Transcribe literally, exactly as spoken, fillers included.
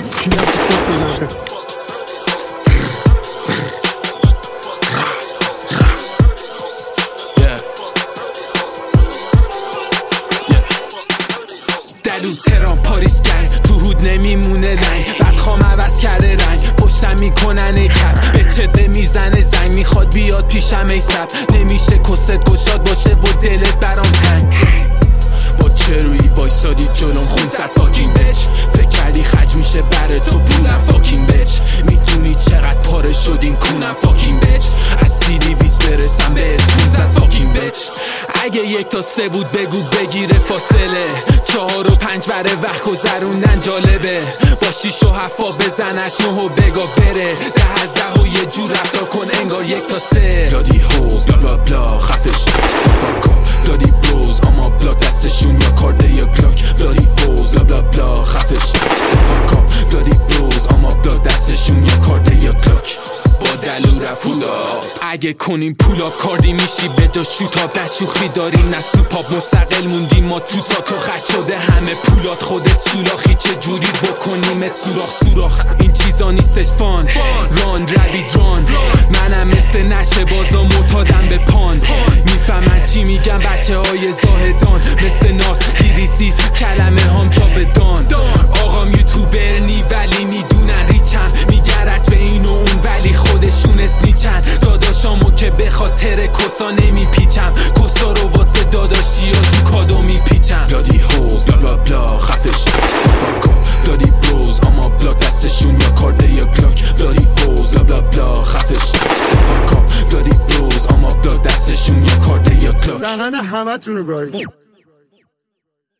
دلو تهران پاریس گنگ تو هود نمیمونه رنگ بدخوام عوض کرده رنگ پشتم میکنن ای کف به چده میزنه زنگ میخواد بیاد پیشم ای سب نمیشه کست گشاد باشه و دلت برام تنگ با چروی وایسادی جلوم خون زد فاکین بچ فکر کردی خرج میشه بره تو پولم فاکین بچ میدونی چقدر پاره شدیم کونم فاکین بچ از سیدی ویز برسم به اسپون زد فاکین بچ اگه یک تا سه بود بگو بگیره فاصله چهار و پنج بره وقت گذروندن جالبه با شیش و هفا بزنش نه و بگا بره ده از ده و یه جور رفتار کن انگار یک تا سه دادی هوز بلا بلا بلا خفش فاکا دادی بروز اما بلاک دستشون یا کارده یا گلاک دادی بروز بلا بلا بلا خفش فاکا دادی بروز اما بلاک دستشون یا کارده یا گلاک با دلو رفودا اگه کنیم پولا کاردی میشی به جا شوتاب نه شوخی داریم نه سوپاب مستقل موندیم ما تو تاک و خرج شده همه پولات خودت سولاخی چه جوری بکنیمت سوراخ سوراخ این چیزا نیستش فان ران ربی دران منم مثل نشه بازا معتادم به پان میفهمن چی میگم بچه های زاهدان مثل ناس دیریسیز کلمه هم جاودان آقام یوتیوبر نی ولی میدونن ریچم میگرد به این و اون ولی خودشون اسنیچن داداشامو که به خاطر کسا نمیپیچم کسا رو واسه داداشی ها تو کادو میپیچم دادی هوز بلا بلا بلا خفش فاکا دادی بروز اما بلاک دستشون یا کارده یا گلاک دادی هوز بلا بلا بلا خفش فاکا دادی بروز اما بلاک دستشون یا کارده یا گلاک دهن همه تونو گاهی